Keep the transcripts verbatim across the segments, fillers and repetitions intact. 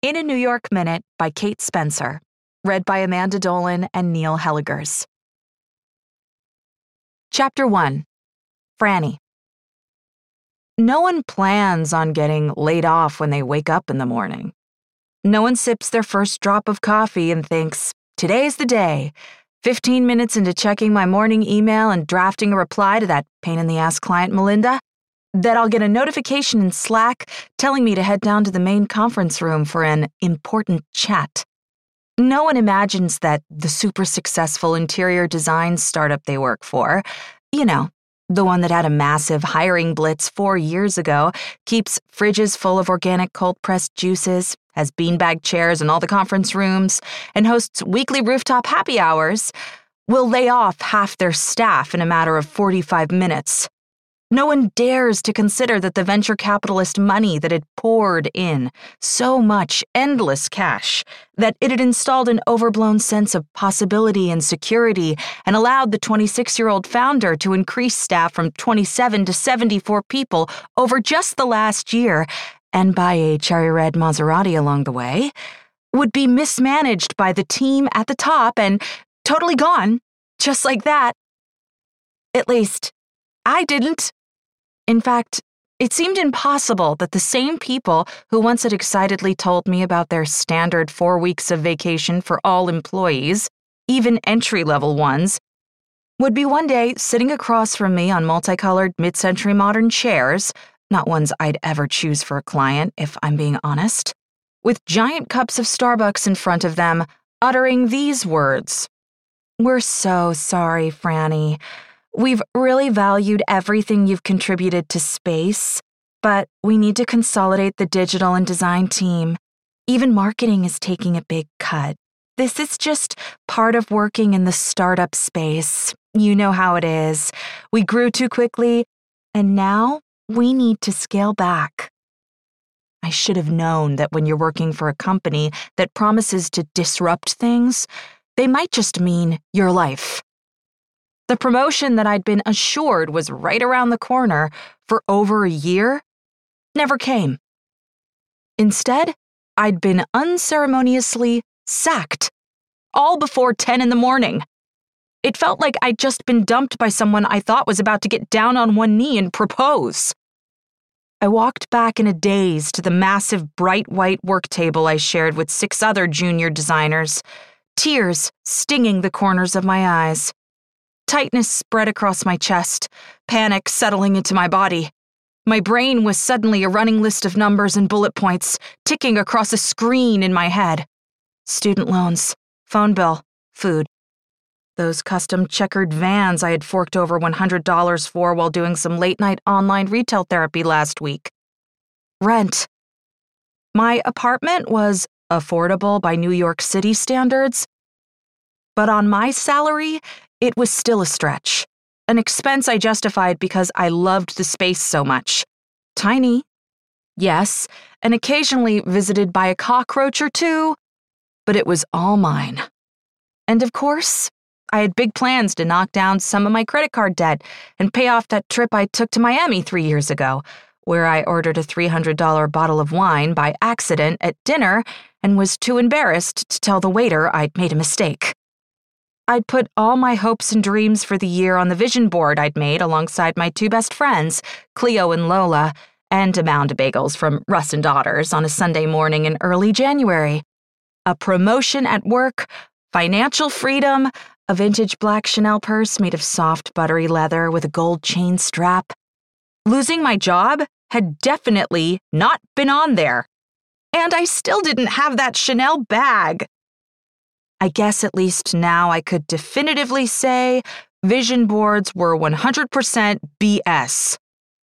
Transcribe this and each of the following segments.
In a New York Minute by Kate Spencer. Read by Amanda Dolan and Neil Helligers. Chapter one. Franny. No one plans on getting laid off when they wake up in the morning. No one sips their first drop of coffee and thinks, today's the day. Fifteen minutes into checking my morning email and drafting a reply to that pain-in-the-ass client, Melinda, that I'll get a notification in Slack telling me to head down to the main conference room for an important chat. No one imagines that the super successful interior design startup they work for, you know, the one that had a massive hiring blitz four years ago, keeps fridges full of organic cold-pressed juices, has beanbag chairs in all the conference rooms, and hosts weekly rooftop happy hours, will lay off half their staff in a matter of forty-five minutes. No one dares to consider that the venture capitalist money that had poured in so much endless cash, that it had installed an overblown sense of possibility and security and allowed the twenty-six-year-old founder to increase staff from twenty-seven to seventy-four people over just the last year and buy a cherry red Maserati along the way, would be mismanaged by the team at the top and totally gone, just like that. At least, I didn't. In fact, it seemed impossible that the same people who once had excitedly told me about their standard four weeks of vacation for all employees, even entry-level ones, would be one day sitting across from me on multicolored mid-century modern chairs, not ones I'd ever choose for a client, if I'm being honest, with giant cups of Starbucks in front of them, uttering these words. "We're so sorry, Franny. We've really valued everything you've contributed to space, but we need to consolidate the digital and design team. Even marketing is taking a big cut. This is just part of working in the startup space. You know how it is. We grew too quickly, and now we need to scale back." I should have known that when you're working for a company that promises to disrupt things, they might just mean your life. The promotion that I'd been assured was right around the corner for over a year never came. Instead, I'd been unceremoniously sacked, all before ten in the morning. It felt like I'd just been dumped by someone I thought was about to get down on one knee and propose. I walked back in a daze to the massive bright white work table I shared with six other junior designers, tears stinging the corners of my eyes. Tightness spread across my chest, panic settling into my body. My brain was suddenly a running list of numbers and bullet points, ticking across a screen in my head. Student loans, phone bill, food. Those custom checkered vans I had forked over one hundred dollars for while doing some late-night online retail therapy last week. Rent. My apartment was affordable by New York City standards, but on my salary, it was still a stretch, an expense I justified because I loved the space so much. Tiny, yes, and occasionally visited by a cockroach or two, but it was all mine. And of course, I had big plans to knock down some of my credit card debt and pay off that trip I took to Miami three years ago, where I ordered a three hundred dollars bottle of wine by accident at dinner and was too embarrassed to tell the waiter I'd made a mistake. I'd put all my hopes and dreams for the year on the vision board I'd made alongside my two best friends, Cleo and Lola, and a mound of bagels from Russ and Daughters on a Sunday morning in early January. A promotion at work, financial freedom, a vintage black Chanel purse made of soft, buttery leather with a gold chain strap. Losing my job had definitely not been on there. And I still didn't have that Chanel bag. I guess at least now I could definitively say vision boards were one hundred percent B S.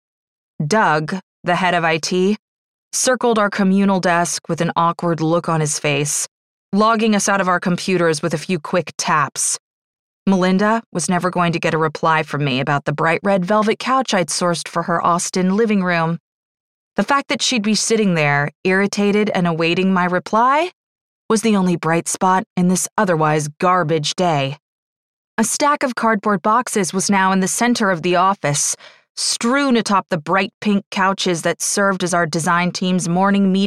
Doug, the head of I T, circled our communal desk with an awkward look on his face, logging us out of our computers with a few quick taps. Melinda was never going to get a reply from me about the bright red velvet couch I'd sourced for her Austin living room. The fact that she'd be sitting there, irritated and awaiting my reply, was the only bright spot in this otherwise garbage day. A stack of cardboard boxes was now in the center of the office, strewn atop the bright pink couches that served as our design team's morning meeting